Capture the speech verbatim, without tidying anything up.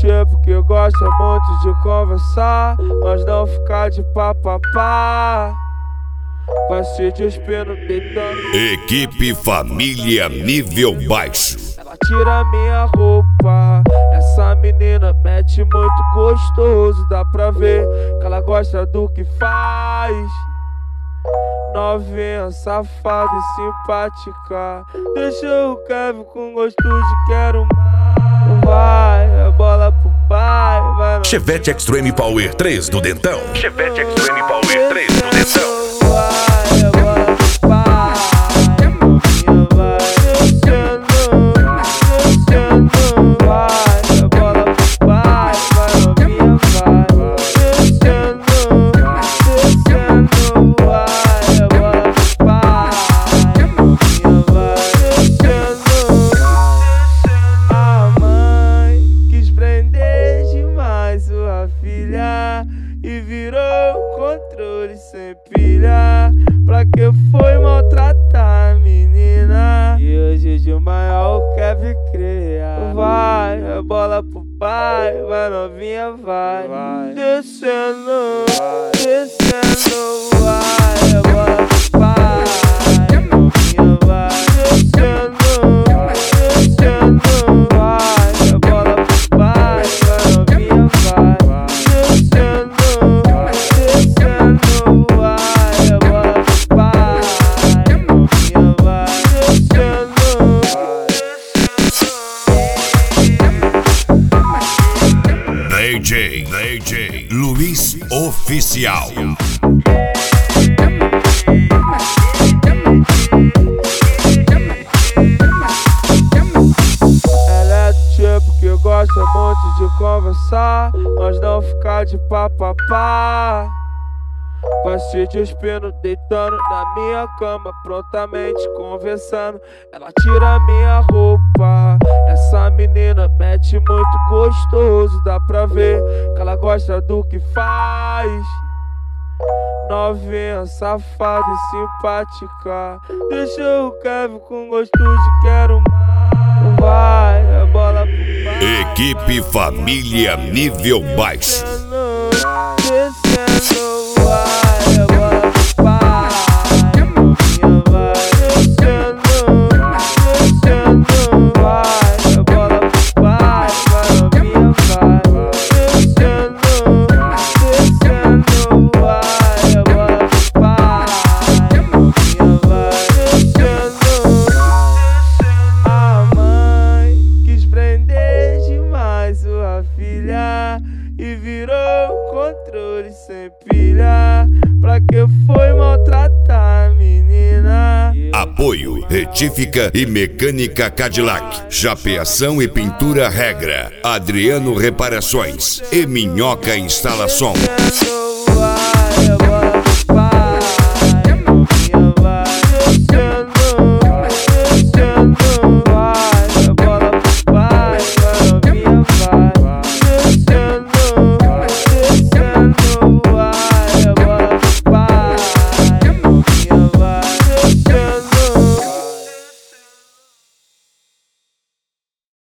tipo que gosta muito de conversar, mas não ficar de papapá. Vai se despindo, deitando. Equipe Família Nível Baixo. Ela tira minha roupa. Essa menina mete muito gostoso. Dá pra ver que ela gosta do que faz. Novinha, safada e simpática. Deixa o Kevin com gosto de quero mais. Vai, a bola pro pai. Vai no... Chevette Extreme Power três do Dentão. Chevette Extreme Power três do Dentão. Vai, a bola pro pai. Novinha vai descendo, descendo. Vai, a bola pro pai. Vai, novinha vai descendo, descendo. Vai, a bola pro pai. Novinha vai descendo. A mãe quis prender demais sua filha e virou controle sem pilha. Pra que foi maltratar a menina? E hoje de maior o Kevin cria. Vai, a bola pro pai. Vai, novinha vai, vai. Descendo, vai. Descendo. Vai, a bola pro pai. Novinha vai descendo, descendo. Vai, a bola pro pai. Vai, novinha vai, vai. Descendo, descendo. Vai, a bola pro pai. Novinha vai descendo, D J, D J Luiz Oficial. Ela é do tipo que gosta muito de conversar, mas não ficar de papapá. Vai se despindo, deitando na minha cama, prontamente conversando. Ela tira minha roupa. Essa menina mete muito gostoso. Dá pra ver que ela gosta do que faz. Novinha, safada e simpática. Deixa o Kevin com gosto de quero mais. Vai, a bola pro pai. Equipe Família Nível Baixo. Descendo, vai, a bola pro pai. Novinha vai descendo, descendo. Vai, a bola pro pai. Vai, novinha vai descendo, descendo. Vai, a bola pro pai. Novinha vai descendo. A mãe quis prender demais sua filha e virou controle sem pilha. Pra que foi maltratar a menina? Apoio Retífica e Mecânica Cadillac. Chapeação e pintura Regra. Adriano Reparações e Minhoca Instalação.